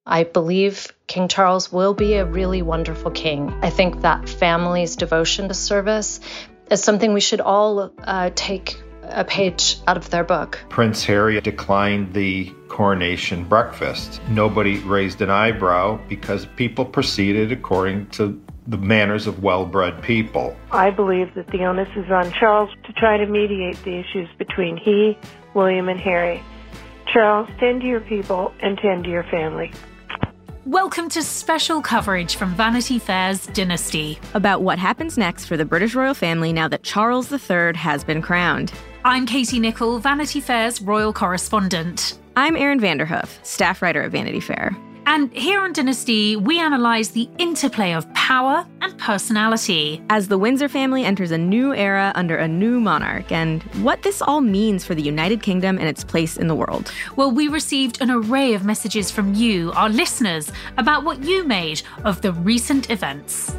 I believe King Charles will be a really wonderful king. I think that family's devotion to service is something we should all take a page out of their book. Prince Harry declined the coronation breakfast. Nobody raised an eyebrow because people proceeded according to the manners of well-bred people. I believe that the onus is on Charles to try to mediate the issues between he, William, and Harry. Charles, tend to your people and tend to your family. Welcome to special coverage from Vanity Fair's Dynasty. About what happens next for the British royal family now that Charles III has been crowned. I'm Katie Nicholl, Vanity Fair's royal correspondent. I'm Erin Vanderhoof, staff writer at Vanity Fair. And here on Dynasty, we analyse the interplay of power and personality as the Windsor family enters a new era under a new monarch, and what this all means for the United Kingdom and its place in the world. Well, we received an array of messages from you, our listeners, about what you made of the recent events.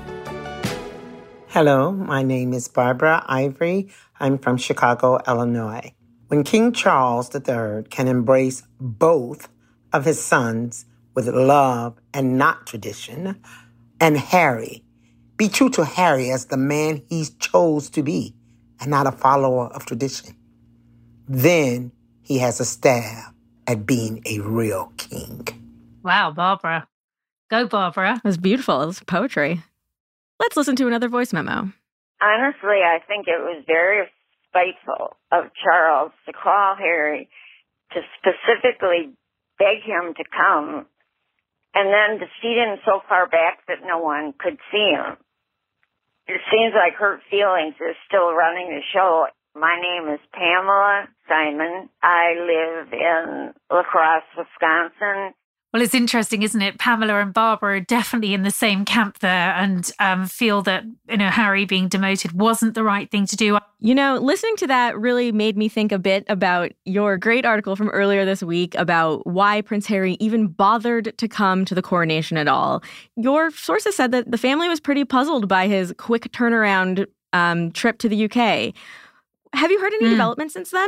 Hello, my name is Barbara Ivory. I'm from Chicago, Illinois. When King Charles III can embrace both of his sons with love and not tradition, and Harry, be true to Harry as the man he chose to be and not a follower of tradition, then he has a stab at being a real king. Wow, Barbara. Go, Barbara. It was beautiful. It was poetry. Let's listen to another voice memo. Honestly, I think it was very spiteful of Charles to call Harry to specifically beg him to come and then to seat him so far back that no one could see him. It seems like hurt feelings is still running the show. My name is Pamela Simon. I live in La Crosse, Wisconsin. Well, it's interesting, isn't it? Pamela and Barbara are definitely in the same camp there and feel that, Harry being demoted wasn't the right thing to do. Listening to that really made me think a bit about your great article from earlier this week about why Prince Harry even bothered to come to the coronation at all. Your sources said that the family was pretty puzzled by his quick turnaround trip to the UK. Have you heard any developments since then?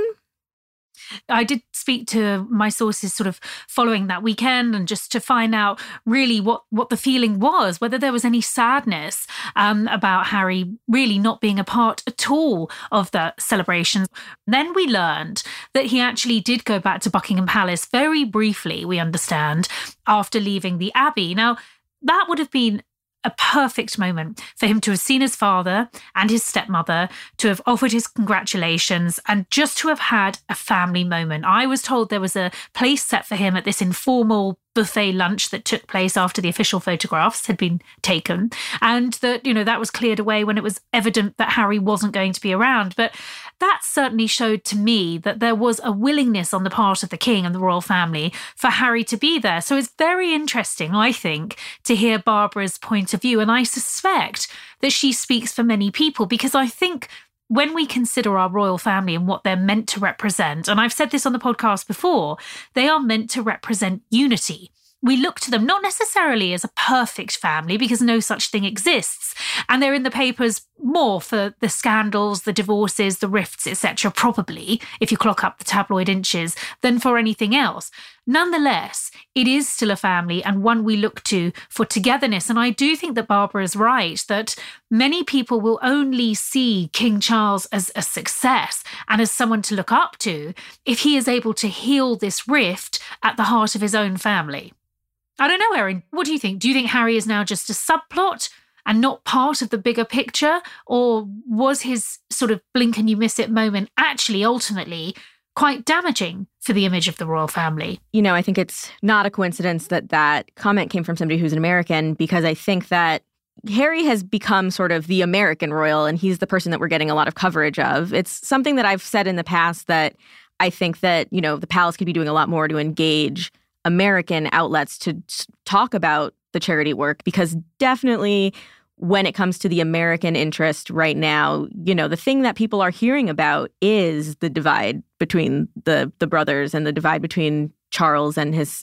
I did speak to my sources sort of following that weekend and just to find out really what the feeling was, whether there was any sadness about Harry really not being a part at all of the celebrations. Then we learned that he actually did go back to Buckingham Palace very briefly, we understand, after leaving the Abbey. Now, that would have been a perfect moment for him to have seen his father and his stepmother, to have offered his congratulations and just to have had a family moment. I was told there was a place set for him at this informal buffet lunch that took place after the official photographs had been taken, and that, that was cleared away when it was evident that Harry wasn't going to be around. But that certainly showed to me that there was a willingness on the part of the king and the royal family for Harry to be there. So it's very interesting, I think, to hear Barbara's point of view. And I suspect that she speaks for many people, because I think when we consider our royal family and what they're meant to represent, and I've said this on the podcast before, they are meant to represent unity. We look to them not necessarily as a perfect family, because no such thing exists. And they're in the papers more for the scandals, the divorces, the rifts, etc., probably, if you clock up the tabloid inches, than for anything else. Nonetheless, it is still a family and one we look to for togetherness. And I do think that Barbara is right, that many people will only see King Charles as a success and as someone to look up to if he is able to heal this rift at the heart of his own family. I don't know, Erin, what do you think? Do you think Harry is now just a subplot and not part of the bigger picture? Or was his sort of blink and you miss it moment actually ultimately quite damaging for the image of the royal family? I think it's not a coincidence that that comment came from somebody who's an American, because I think that Harry has become sort of the American royal, and he's the person that we're getting a lot of coverage of. It's something that I've said in the past that I think that, the palace could be doing a lot more to engage American outlets to talk about the charity work, because definitely when it comes to the American interest right now, the thing that people are hearing about is the divide between the brothers and the divide between Charles and his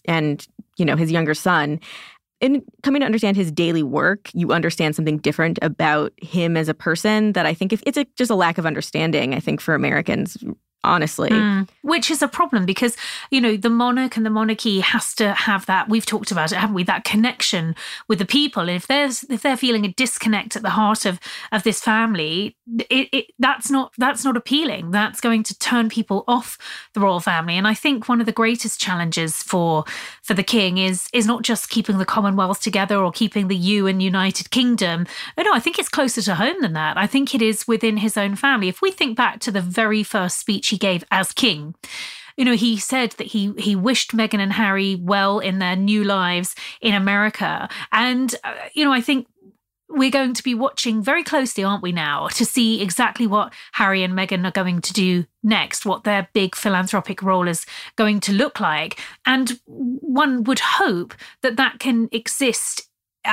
younger son. In coming to understand his daily work, you understand something different about him as a person that I think if it's just a lack of understanding, I think, for Americans honestly. Which is a problem because, the monarch and the monarchy has to have that, we've talked about it, haven't we, that connection with the people. And if they're feeling a disconnect at the heart of this family, that's not appealing. That's going to turn people off the royal family. And I think one of the greatest challenges for the king is not just keeping the Commonwealth together or keeping the United Kingdom. No, I think it's closer to home than that. I think it is within his own family. If we think back to the very first speech he gave as king, he said that he wished Meghan and Harry well in their new lives in America. And, I think we're going to be watching very closely, aren't we now, to see exactly what Harry and Meghan are going to do next, what their big philanthropic role is going to look like. And one would hope that can exist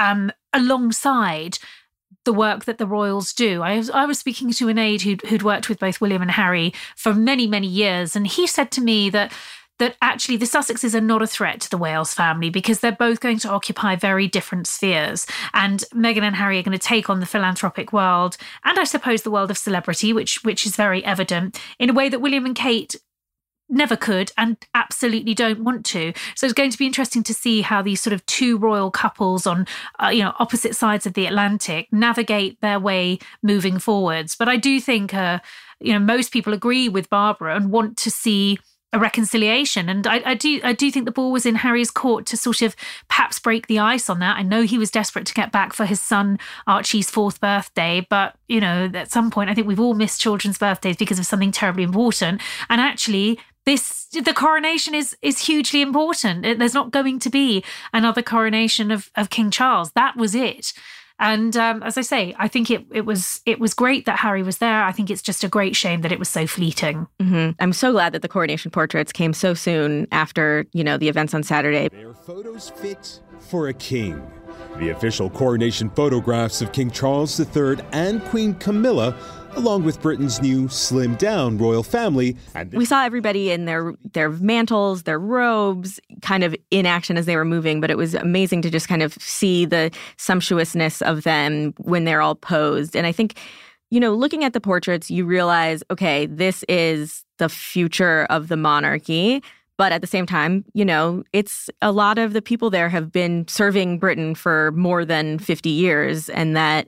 alongside the work that the royals do. I was speaking to an aide who'd worked with both William and Harry for many, many years, and he said to me that actually the Sussexes are not a threat to the Wales family because they're both going to occupy very different spheres. And Meghan and Harry are going to take on the philanthropic world, and I suppose the world of celebrity, which is very evident, in a way that William and Kate never could and absolutely don't want to. So it's going to be interesting to see how these sort of two royal couples on opposite sides of the Atlantic navigate their way moving forwards. But I do think most people agree with Barbara and want to see a reconciliation. And I do think the ball was in Harry's court to sort of perhaps break the ice on that. I know he was desperate to get back for his son Archie's 4th birthday, but at some point I think we've all missed children's birthdays because of something terribly important. And actually the coronation is hugely important. There's not going to be another coronation of King Charles. That was it. And as I say, I think it was great that Harry was there. I think it's just a great shame that it was so fleeting. Mm-hmm. I'm so glad that the coronation portraits came so soon after, the events on Saturday. Their photos fit for a king. The official coronation photographs of King Charles III and Queen Camilla, along with Britain's new slimmed-down royal family. We saw everybody in their mantles, their robes, kind of in action as they were moving, but it was amazing to just kind of see the sumptuousness of them when they're all posed. And I think, looking at the portraits, you realize, okay, this is the future of the monarchy. But at the same time, it's a lot of the people there have been serving Britain for more than 50 years, and that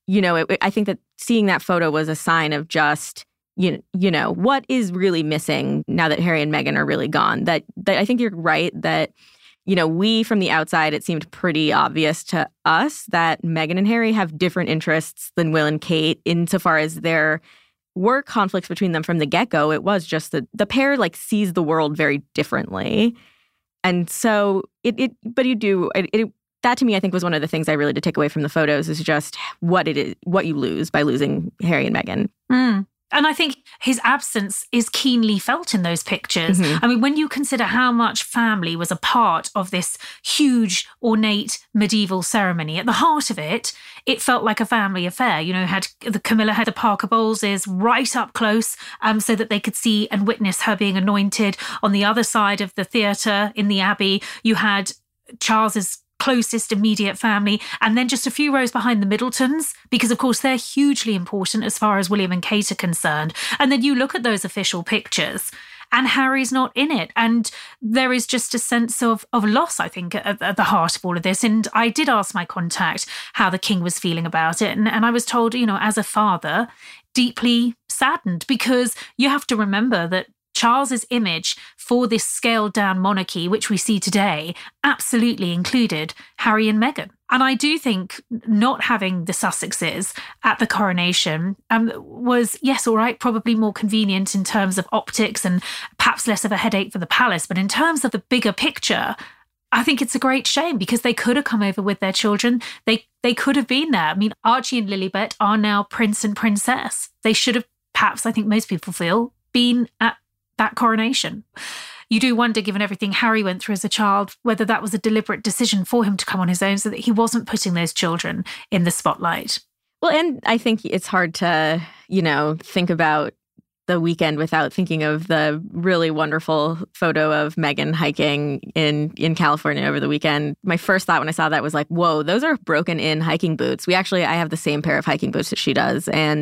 I think that seeing that photo was a sign of just, what is really missing now that Harry and Meghan are really gone. That I think you're right that, we from the outside, it seemed pretty obvious to us that Meghan and Harry have different interests than Will and Kate insofar as there were conflicts between them from the get-go. It was just that the pair sees the world very differently. And so that to me, I think, was one of the things I really did take away from the photos is just what you lose by losing Harry and Meghan. And I think his absence is keenly felt in those pictures. Mm-hmm. I mean, when you consider how much family was a part of this huge, ornate medieval ceremony, at the heart of it, it felt like a family affair. Camilla had the Parker Bowleses right up close so that they could see and witness her being anointed. On the other side of the theatre in the Abbey, you had Charles's closest immediate family, and then just a few rows behind the Middletons, because of course they're hugely important as far as William and Kate are concerned. And then you look at those official pictures and Harry's not in it. And there is just a sense of loss, I think, at the heart of all of this. And I did ask my contact how the king was feeling about it. And I was told, as a father, deeply saddened, because you have to remember that Charles's image for this scaled-down monarchy, which we see today, absolutely included Harry and Meghan. And I do think not having the Sussexes at the coronation was, yes, all right, probably more convenient in terms of optics and perhaps less of a headache for the palace. But in terms of the bigger picture, I think it's a great shame because they could have come over with their children. They could have been there. I mean, Archie and Lilibet are now prince and princess. They should have, perhaps, I think most people feel, been at that coronation. You do wonder, given everything Harry went through as a child, whether that was a deliberate decision for him to come on his own so that he wasn't putting those children in the spotlight. Well, and I think it's hard to, think about the weekend without thinking of the really wonderful photo of Meghan hiking in California over the weekend. My first thought when I saw that was like, whoa, those are broken in hiking boots. I have the same pair of hiking boots that she does. And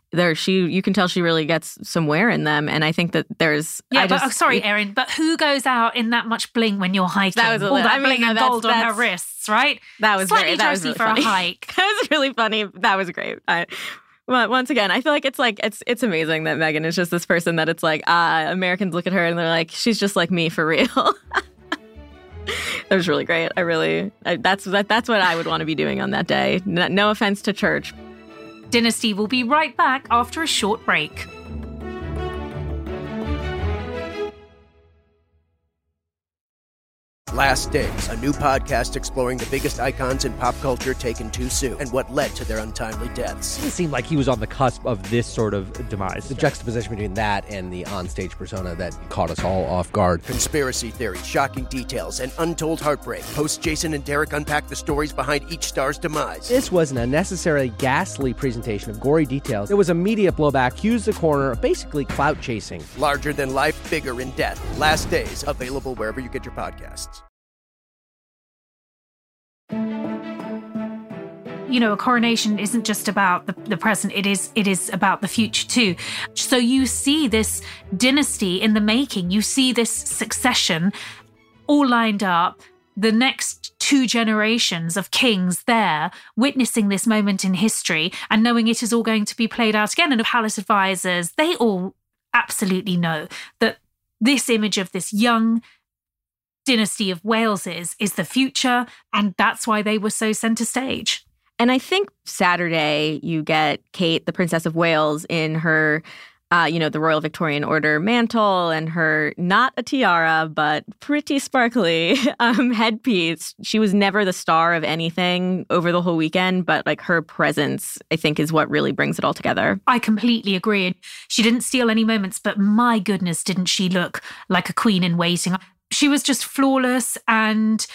you can tell she really gets some wear in them. And I think that there's... sorry, Erin, but who goes out in that much bling when you're hiking? That was all that bling and gold on her wrists, right? That was slightly that was dressy really for funny. a hike. That was really funny. That was great. Well, once again, I feel like it's amazing that Meghan is just this person that it's like, Americans look at her and they're like, she's just like me for real. That was really great. That's what I would want to be doing on that day. No offense to church. Dynasty will be right back after a short break. Last Days, a new podcast exploring the biggest icons in pop culture taken too soon and what led to their untimely deaths. It seemed like he was on the cusp of this sort of demise. The juxtaposition between that and the onstage persona that caught us all off guard. Conspiracy theories, shocking details, and untold heartbreak. Hosts Jason and Derek unpack the stories behind each star's demise. This was an unnecessarily ghastly presentation of gory details. It was a media blowback, accused the corner of basically clout chasing. Larger than life, bigger in death. Last Days, available wherever you get your podcasts. You know, a coronation isn't just about the present, it is about the future too. So you see this dynasty in the making, you see this succession all lined up, the next 2 generations of kings there witnessing this moment in history and knowing it is all going to be played out again. And the palace advisors, they all absolutely know that this image of this young dynasty of Waleses is the future, and that's why they were so center stage. And I think Saturday you get Kate, the Princess of Wales, in her, the Royal Victorian Order mantle and her, not a tiara, but pretty sparkly headpiece. She was never the star of anything over the whole weekend, but like her presence, I think, is what really brings it all together. I completely agree. She didn't steal any moments, but my goodness, didn't she look like a queen in waiting? She was just flawless and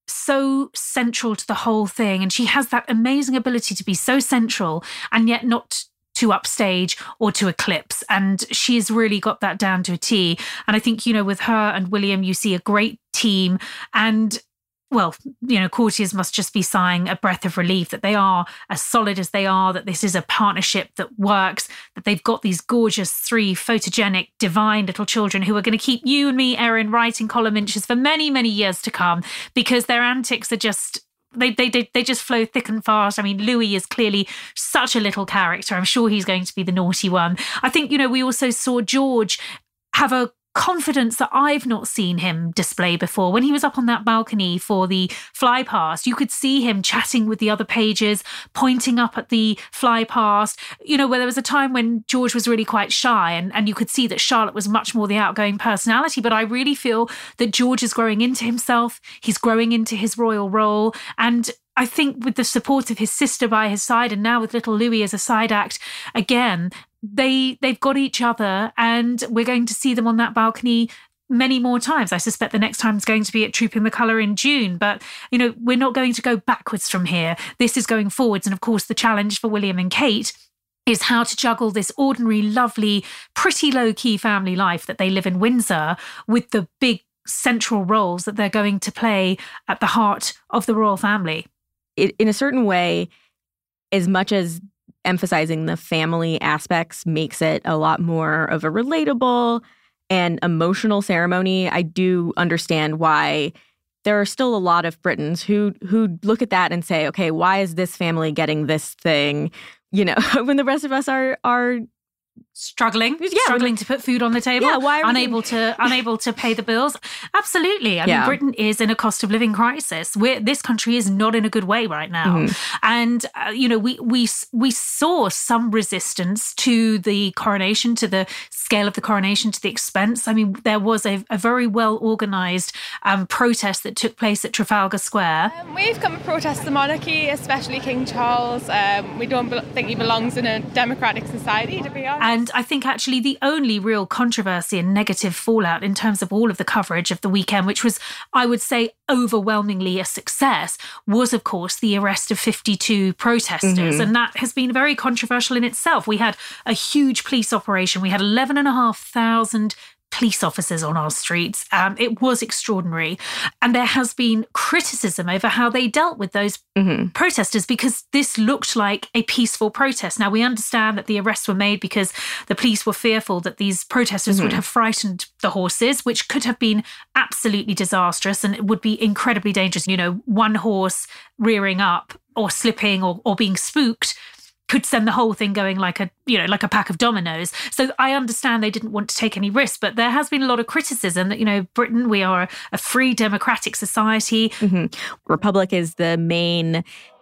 so central to the whole thing. And she has that amazing ability to be so central and yet not to upstage or to eclipse. And she's really got that down to a T. And I think, with her and William, you see a great team. And well, courtiers must just be sighing a breath of relief that they are as solid as they are, that this is a partnership that works, that they've got these gorgeous 3 photogenic, divine little children who are going to keep you and me, Erin, writing column inches for many, many years to come, because their antics are just... They just flow thick and fast. I mean, Louis is clearly such a little character. I'm sure he's going to be the naughty one. I think, we also saw George have a confidence that I've not seen him display before. When he was up on that balcony for the fly past, you could see him chatting with the other pages, pointing up at the fly past, where there was a time when George was really quite shy and you could see that Charlotte was much more the outgoing personality. But I really feel that George is growing into himself. He's growing into his royal role. And I think with the support of his sister by his side, and now with little Louis as a side act, again, they've got each other, and we're going to see them on that balcony many more times. I suspect the next time is going to be at Trooping the Colour in June. But, we're not going to go backwards from here. This is going forwards. And of course, the challenge for William and Kate is how to juggle this ordinary, lovely, pretty low-key family life that they live in Windsor with the big central roles that they're going to play at the heart of the royal family. In a certain way, as much as emphasizing the family aspects makes it a lot more of a relatable and emotional ceremony, I do understand why there are still a lot of Britons who look at that and say, okay, why is this family getting this thing? When the rest of us are struggling to put food on the table, why are unable to pay the bills. Absolutely. I mean, Britain is in a cost of living crisis. This country is not in a good way right now. And we saw some resistance to the coronation, to the scale of the coronation, to the expense. I mean, there was a very well organised protest that took place at Trafalgar Square. We've come to protest the monarchy, especially King Charles. We don't think he belongs in a democratic society, to be honest. And I think actually the only real controversy and negative fallout in terms of all of the coverage of the weekend, which was, I would say, overwhelmingly a success, was, of course, the arrest of 52 protesters. And that has been very controversial in itself. We had a huge police operation. We had 11,500 police officers on our streets. It was extraordinary. And there has been criticism over how they dealt with those protesters, because this looked like a peaceful protest. Now, we understand that the arrests were made because the police were fearful that these protesters would have frightened the horses, which could have been absolutely disastrous, and it would be incredibly dangerous. You know, one horse rearing up or slipping or being spooked could send the whole thing going like a pack of dominoes. So I understand they didn't want to take any risks, but there has been a lot of criticism that, you know, Britain, we are a free democratic society. Republic is the main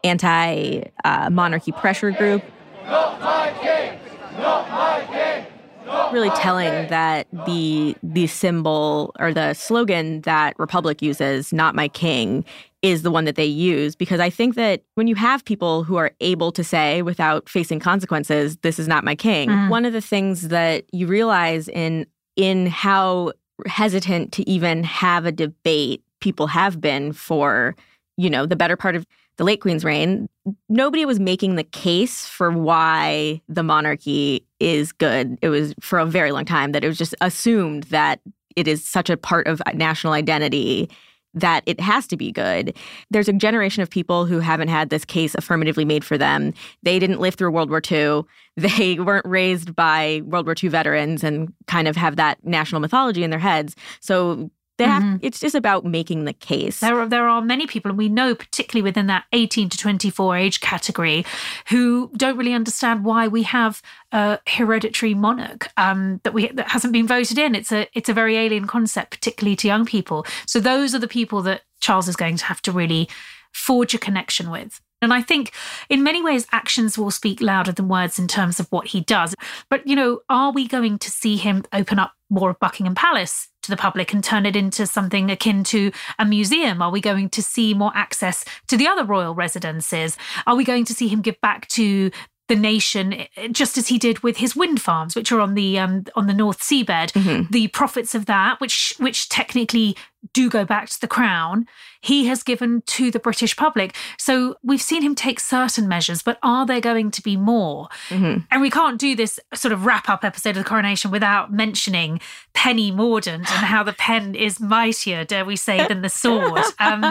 anti-monarchy pressure group. Not my king! Not my king! Really telling that the symbol or the slogan that Republic uses, "Not my king," is the one that they use, because I think that when you have people who are able to say without facing consequences, "This is not my king," one of the things that you realize in how hesitant to even have a debate people have been for, you know, the better part of the late Queen's reign, nobody was making the case for why the monarchy is good. It was for a very long time that it was just assumed that it is such a part of national identity that it has to be good. There's a generation of people who haven't had this case affirmatively made for them. They didn't live through World War II. They weren't raised by World War II veterans and kind of have that national mythology in their heads. So it's just about making the case. There are many people, and we know particularly within that 18 to 24 age category, who don't really understand why we have a hereditary monarch that hasn't been voted in. It's a very alien concept, particularly to young people. So those are the people that Charles is going to have to really forge a connection with. And I think in many ways, actions will speak louder than words in terms of what he does. But, you know, are we going to see him open up more of Buckingham Palace to the public and turn it into something akin to a museum? Are we going to see more access to the other royal residences? Are we going to see him give back to the nation, just as he did with his wind farms, which are on the North Seabed? The profits of that, which technically do go back to the crown, he has given to the British public. So we've seen him take certain measures, but are there going to be more? And we can't do this sort of wrap-up episode of the coronation without mentioning Penny Mordaunt and how the pen is mightier, dare we say, than the sword. Or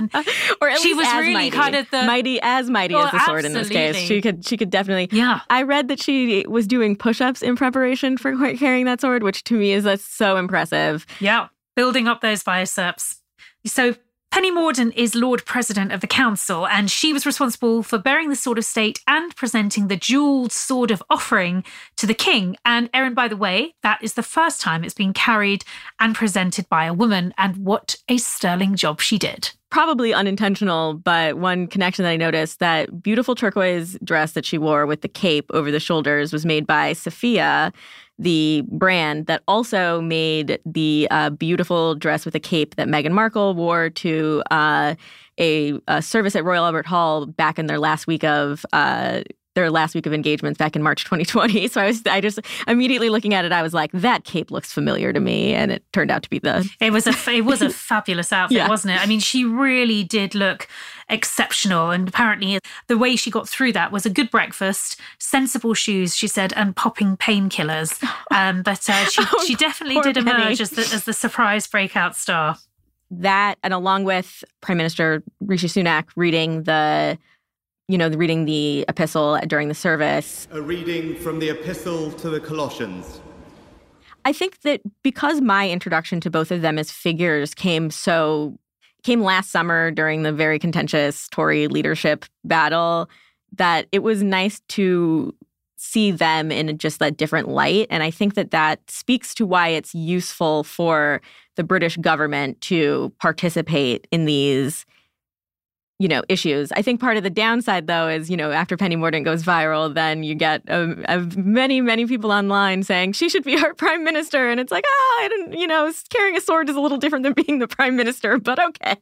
at she least was as really mighty. kind of the mighty as the sword in this case. She could definitely. Yeah. I read that she was doing push-ups in preparation for carrying that sword, which to me is so impressive. Yeah. Building up those biceps. So Penny Mordaunt is Lord President of the Council, and she was responsible for bearing the Sword of State and presenting the jewelled Sword of Offering to the King. And Erin, by the way, that is the first time it's been carried and presented by a woman, and what a sterling job she did. Probably unintentional, but one connection that I noticed, that beautiful turquoise dress that she wore with the cape over the shoulders was made by Sophia, the brand that also made the beautiful dress with a cape that Meghan Markle wore to a service at Royal Albert Hall back in their last week of engagements back in March 2020. So I just immediately looking at it, I was like, that cape looks familiar to me, and it turned out to be It was a fabulous outfit, wasn't it? I mean, she really did look exceptional, and apparently the way she got through that was a good breakfast, sensible shoes, she said, and popping painkillers. But she definitely did emerge as the surprise breakout star. That, and along with Prime Minister Rishi Sunak reading the epistle during the service. A reading from the epistle to the Colossians. I think that because my introduction to both of them as figures came last summer during the very contentious Tory leadership battle, that it was nice to see them in just that different light. And I think that speaks to why it's useful for the British government to participate in these issues. I think part of the downside, though, is, after Penny Mordaunt goes viral, then you get many, many people online saying she should be our prime minister. And it's like, carrying a sword is a little different than being the prime minister, but okay.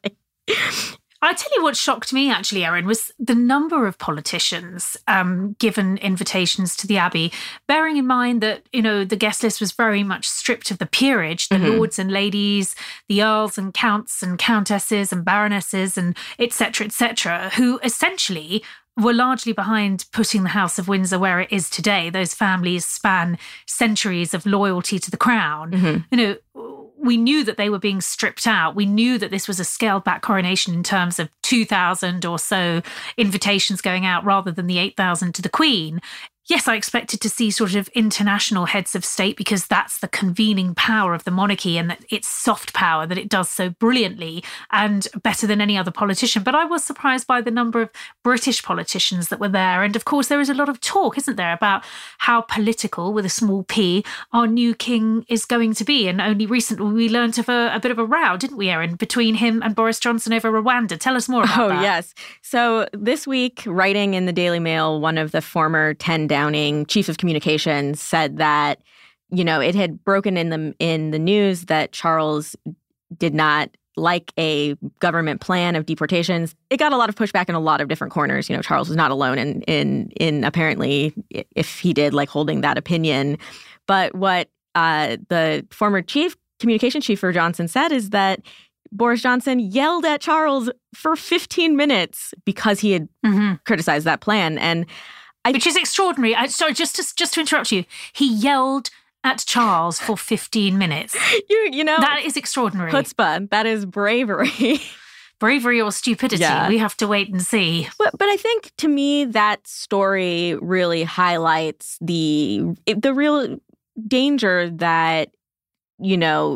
I tell you what shocked me, actually, Erin, was the number of politicians given invitations to the Abbey, bearing in mind that, the guest list was very much stripped of the peerage, the lords and ladies, the earls and counts and countesses and baronesses and et cetera, who essentially were largely behind putting the House of Windsor where it is today. Those families span centuries of loyalty to the crown. Mm-hmm. You know, we knew that they were being stripped out. We knew that this was a scaled-back coronation in terms of 2,000 or so invitations going out rather than the 8,000 to the Queen. Yes, I expected to see sort of international heads of state because that's the convening power of the monarchy and that it's soft power, that it does so brilliantly and better than any other politician. But I was surprised by the number of British politicians that were there. And of course, there is a lot of talk, isn't there, about how political, with a small p, our new king is going to be. And only recently we learned of a bit of a row, didn't we, Erin, between him and Boris Johnson over Rwanda. Tell us more about that. Oh, yes. So this week, writing in the Daily Mail, one of the former 10 Downing chief of communications said that, you know, it had broken in the news that Charles did not like a government plan of deportations. It got a lot of pushback in a lot of different corners. You know, Charles was not alone in apparently, if he did, like holding that opinion. But what the former communications chief for Johnson said is that Boris Johnson yelled at Charles for 15 minutes because he had criticized that plan. And which is extraordinary. Sorry, just to interrupt you. He yelled at Charles for 15 minutes. You know, that is extraordinary. Chutzpah. That is bravery. Bravery or stupidity. Yeah. We have to wait and see. But I think, to me, that story really highlights the real danger that, you know,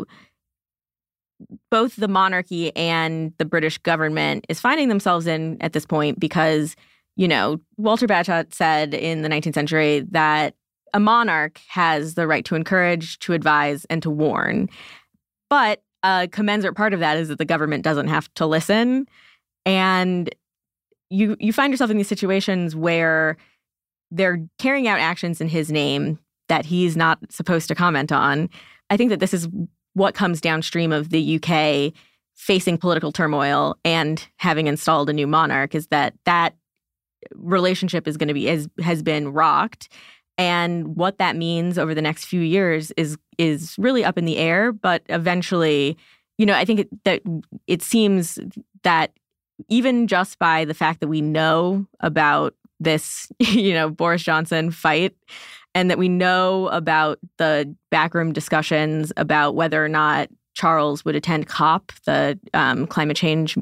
both the monarchy and the British government is finding themselves in at this point because, you know, Walter Bagehot said in the 19th century that a monarch has the right to encourage, to advise, and to warn. But a commensurate part of that is that the government doesn't have to listen. And you find yourself in these situations where they're carrying out actions in his name that he's not supposed to comment on. I think that this is what comes downstream of the UK facing political turmoil and having installed a new monarch, is that relationship is going to be has been rocked, and what that means over the next few years is really up in the air. But eventually, you know, I think that it seems that even just by the fact that we know about this, you know, Boris Johnson fight, and that we know about the backroom discussions about whether or not Charles would attend COP, the climate change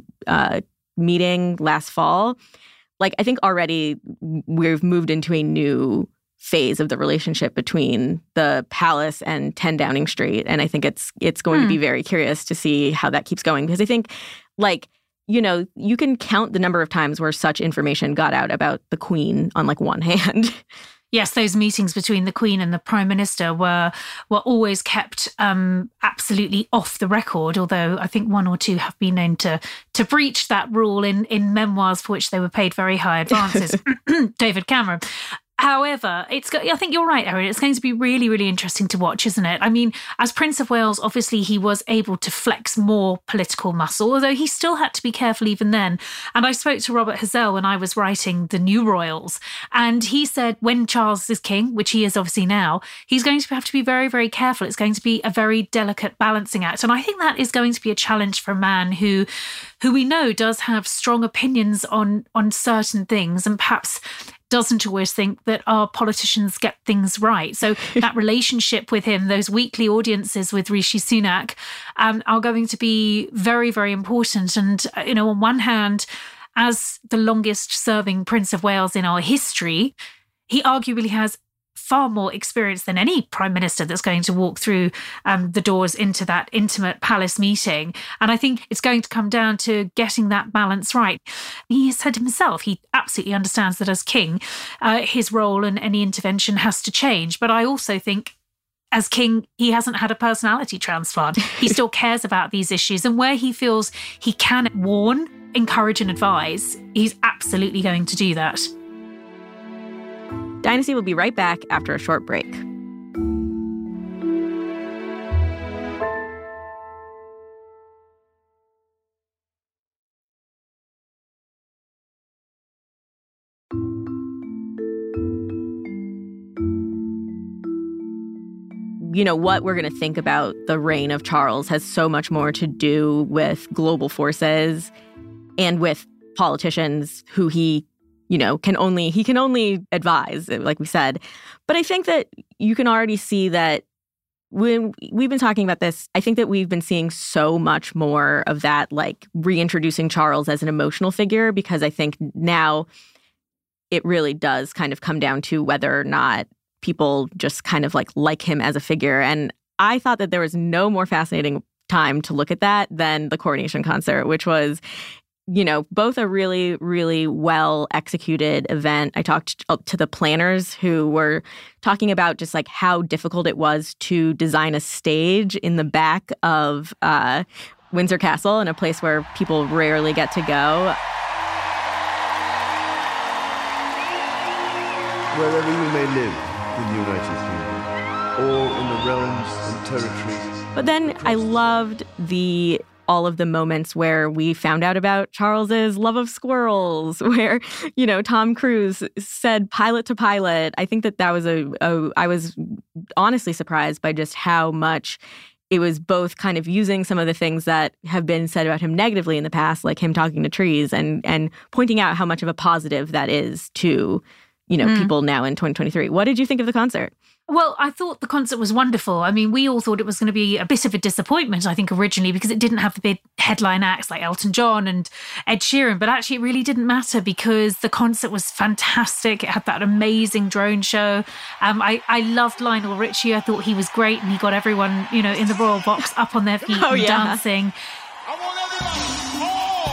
meeting last fall. Like, I think already we've moved into a new phase of the relationship between the palace and 10 Downing Street. And I think it's going to be very curious to see how that keeps going. Because I think, like, you know, you can count the number of times where such information got out about the Queen on, like, one hand. Yes, those meetings between the Queen and the Prime Minister were always kept absolutely off the record, although I think one or two have been known to breach that rule in memoirs for which they were paid very high advances. David Cameron. However, I think you're right, Erin. It's going to be really, really interesting to watch, isn't it? I mean, as Prince of Wales, obviously he was able to flex more political muscle, although he still had to be careful even then. And I spoke to Robert Hazell when I was writing The New Royals, and he said when Charles is king, which he is obviously now, he's going to have to be very, very careful. It's going to be a very delicate balancing act. And I think that is going to be a challenge for a man who we know does have strong opinions on certain things, and perhaps doesn't always think that our politicians get things right. So that relationship with him, those weekly audiences with Rishi Sunak, are going to be very, very important. And, you know, on one hand, as the longest serving Prince of Wales in our history, he arguably has far more experience than any prime minister that's going to walk through the doors into that intimate palace meeting. And I think it's going to come down to getting that balance right. He said himself, he absolutely understands that as king, his role and any intervention has to change. But I also think as king, he hasn't had a personality transplant. He still cares about these issues. And where he feels he can warn, encourage and advise, he's absolutely going to do that. Dynasty will be right back after a short break. You know, what we're going to think about the reign of Charles has so much more to do with global forces and with politicians who he can only advise, like we said. But I think that you can already see that when we've been talking about this, I think that we've been seeing so much more of that, like reintroducing Charles as an emotional figure, because I think now it really does kind of come down to whether or not people just kind of like him as a figure. And I thought that there was no more fascinating time to look at that than the coronation concert, which was, both a really, really well executed event. I talked to the planners who were talking about just like how difficult it was to design a stage in the back of Windsor Castle, in a place where people rarely get to go. Wherever you may live in the United Kingdom, or in the realms and territories. But then I loved all of the moments where we found out about Charles's love of squirrels, where, Tom Cruise said pilot to pilot. I think that was I was honestly surprised by just how much it was both kind of using some of the things that have been said about him negatively in the past, like him talking to trees, and pointing out how much of a positive that is to, people now in 2023. What did you think of the concert? Well, I thought the concert was wonderful. I mean, we all thought it was going to be a bit of a disappointment, I think, originally, because it didn't have the big headline acts like Elton John and Ed Sheeran. But actually, it really didn't matter because the concert was fantastic. It had that amazing drone show. I loved Lionel Richie. I thought he was great, and he got everyone, in the royal box up on their feet and dancing. I want everybody.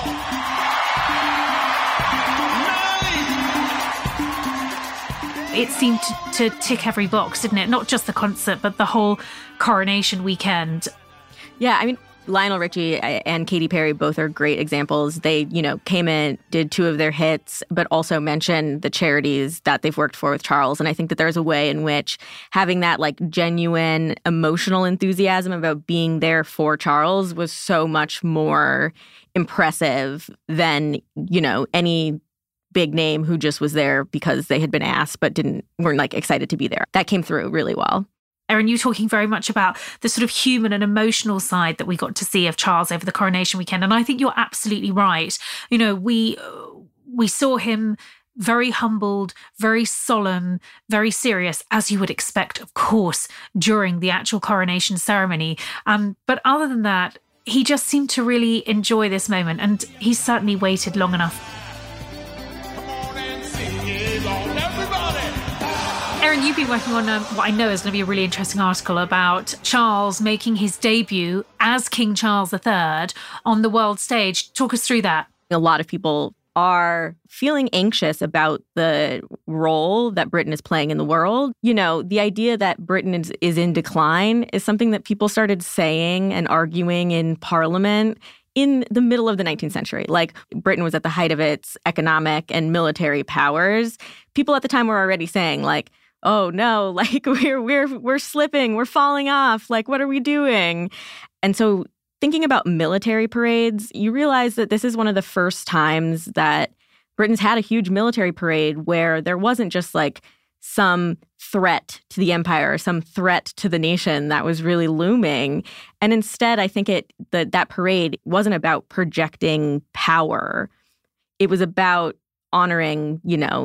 It seemed to tick every box, didn't it? Not just the concert, but the whole coronation weekend. Yeah, I mean, Lionel Richie and Katy Perry both are great examples. They, came in, did 2 of their hits, but also mentioned the charities that they've worked for with Charles. And I think that there's a way in which having that like genuine emotional enthusiasm about being there for Charles was so much more impressive than, any big name who just was there because they had been asked but weren't like excited to be there. That came through really well. Erin, you're talking very much about the sort of human and emotional side that we got to see of Charles over the coronation weekend. And I think you're absolutely right. We saw him very humbled, very solemn, very serious, as you would expect, of course, during the actual coronation ceremony. But other than that, he just seemed to really enjoy this moment. And he certainly waited long enough. Erin, you've been working on what I know is going to be a really interesting article about Charles making his debut as King Charles III on the world stage. Talk us through that. A lot of people are feeling anxious about the role that Britain is playing in the world. The idea that Britain is in decline is something that people started saying and arguing in Parliament in the middle of the 19th century. Like, Britain was at the height of its economic and military powers. People at the time were already saying, like, oh no, like we're slipping, we're falling off, like what are we doing? And so thinking about military parades, you realize that this is one of the first times that Britain's had a huge military parade where there wasn't just like some threat to the empire, some threat to the nation that was really looming. And instead, I think that parade wasn't about projecting power. It was about honoring,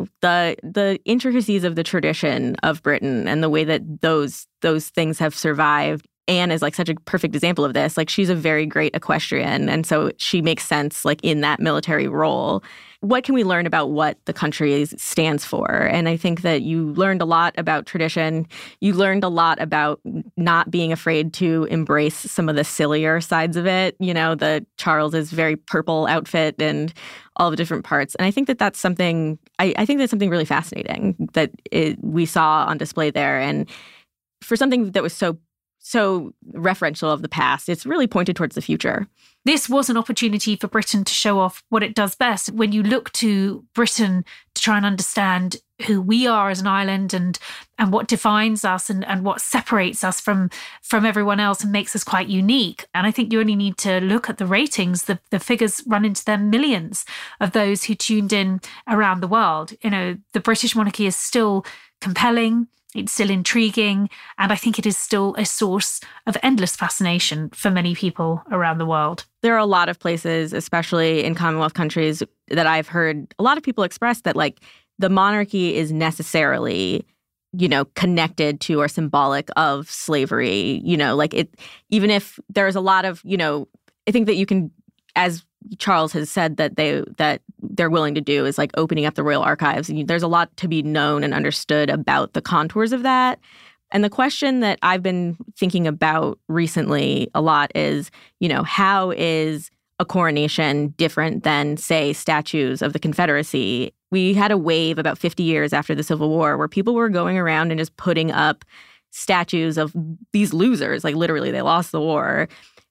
the intricacies of the tradition of Britain and the way that those things have survived. Anne is like such a perfect example of this. Like, she's a very great equestrian, and so she makes sense like in that military role. What can we learn about what the country stands for? And I think that you learned a lot about tradition. You learned a lot about not being afraid to embrace some of the sillier sides of it. The Charles's very purple outfit and all the different parts. And I think that that's something, I think that's something really fascinating that we saw on display there. And for something that was so referential of the past, it's really pointed towards the future. This was an opportunity for Britain to show off what it does best. When you look to Britain to try and understand who we are as an island and what defines us and what separates us from everyone else and makes us quite unique. And I think you only need to look at the ratings. The figures run into their millions of those who tuned in around the world. The British monarchy is still compelling. It's still intriguing, and I think it is still a source of endless fascination for many people around the world. There are a lot of places, especially in Commonwealth countries, that I've heard a lot of people express that, like, the monarchy is necessarily, connected to or symbolic of slavery. Like, it, even if there's a lot of, I think that you can, as Charles has said that they're willing to do, is like opening up the royal archives. There's a lot to be known and understood about the contours of that. And the question that I've been thinking about recently a lot is, how is a coronation different than, say, statues of the Confederacy? We had a wave about 50 years after the Civil War where people were going around and just putting up statues of these losers, like literally they lost the war,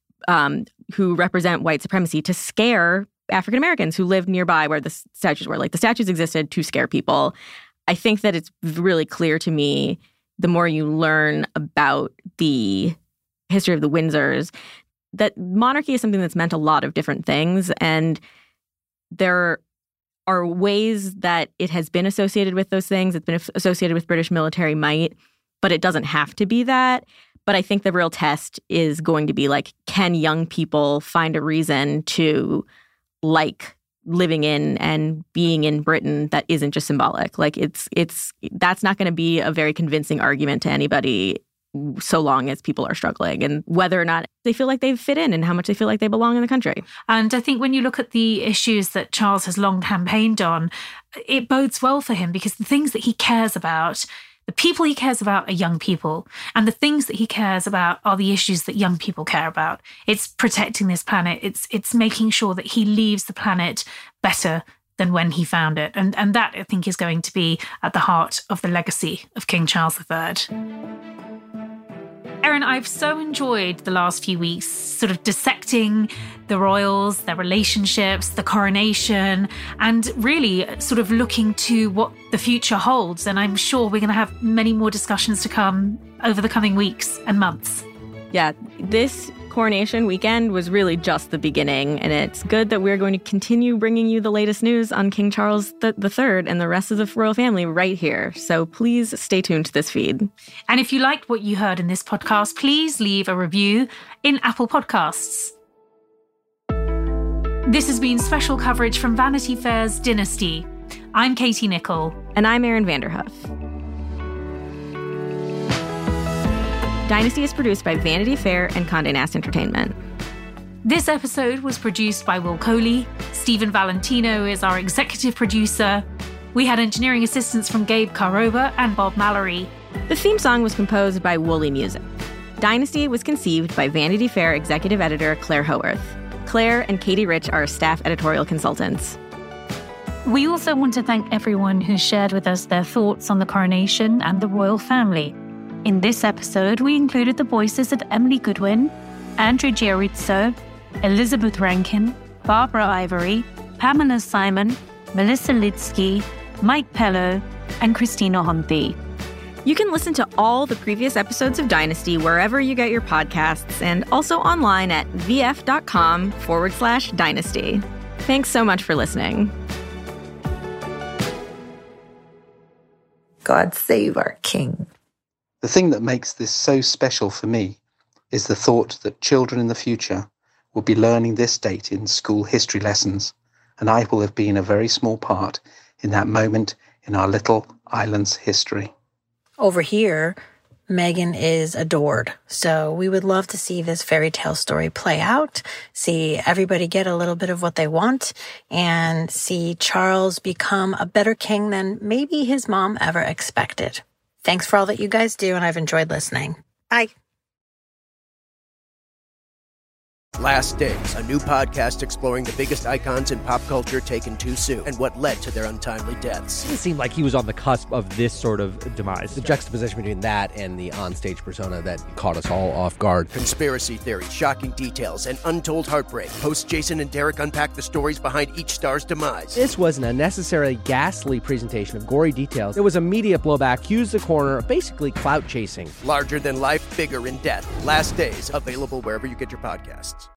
who represent white supremacy, to scare African Americans who lived nearby where the statues were. Like, the statues existed to scare people. I think that it's really clear to me, the more you learn about the history of the Windsors, that monarchy is something that's meant a lot of different things. And there are ways that it has been associated with those things. It's been associated with British military might, but it doesn't have to be that. But I think the real test is going to be, like, can young people find a reason to like living in and being in Britain that isn't just symbolic? Like, that's not going to be a very convincing argument to anybody so long as people are struggling, and whether or not they feel like they fit in and how much they feel like they belong in the country. And I think when you look at the issues that Charles has long campaigned on, it bodes well for him, because the things that he cares about, the people he cares about, are young people. And the things that he cares about are the issues that young people care about. It's protecting this planet. It's making sure that he leaves the planet better than when he found it. And that, I think, is going to be at the heart of the legacy of King Charles III. Erin, I've so enjoyed the last few weeks sort of dissecting the royals, their relationships, the coronation, and really sort of looking to what the future holds. And I'm sure we're going to have many more discussions to come over the coming weeks and months. Yeah, this coronation weekend was really just the beginning, and it's good that we're going to continue bringing you the latest news on King Charles III and the rest of the royal family right here. So please stay tuned to this feed. And if you liked what you heard in this podcast, please leave a review in Apple Podcasts. This has been special coverage from Vanity Fair's Dynasty. I'm Katie Nichol. And I'm Erin Vanderhoof. Dynasty is produced by Vanity Fair and Condé Nast Entertainment. This episode was produced by Will Coley. Stephen Valentino is our executive producer. We had engineering assistance from Gabe Carova and Bob Mallory. The theme song was composed by Woolly Music. Dynasty was conceived by Vanity Fair executive editor Claire Howarth. Claire and Katie Rich are staff editorial consultants. We also want to thank everyone who shared with us their thoughts on the coronation and the royal family. In this episode, we included the voices of Emily Goodwin, Andrew Giarrizzo, Elizabeth Rankin, Barbara Ivory, Pamela Simon, Melissa Lidsky, Mike Pello, and Christina Honti. You can listen to all the previous episodes of Dynasty wherever you get your podcasts, and also online at vf.com/dynasty. Thanks so much for listening. God save our king. The thing that makes this so special for me is the thought that children in the future will be learning this date in school history lessons, and I will have been a very small part in that moment in our little island's history. Over here, Meghan is adored, so we would love to see this fairy tale story play out, see everybody get a little bit of what they want, and see Charles become a better king than maybe his mom ever expected. Thanks for all that you guys do, and I've enjoyed listening. Bye. Last Days, a new podcast exploring the biggest icons in pop culture taken too soon and what led to their untimely deaths. It seemed like he was on the cusp of this sort of demise. The juxtaposition between that and the onstage persona that caught us all off guard. Conspiracy theories, shocking details, and untold heartbreak. Hosts Jason and Derek unpack the stories behind each star's demise. This was an unnecessarily ghastly presentation of gory details. There was a media blowback, accused the corner of basically clout chasing. Larger than life, bigger in death. Last Days, available wherever you get your podcasts.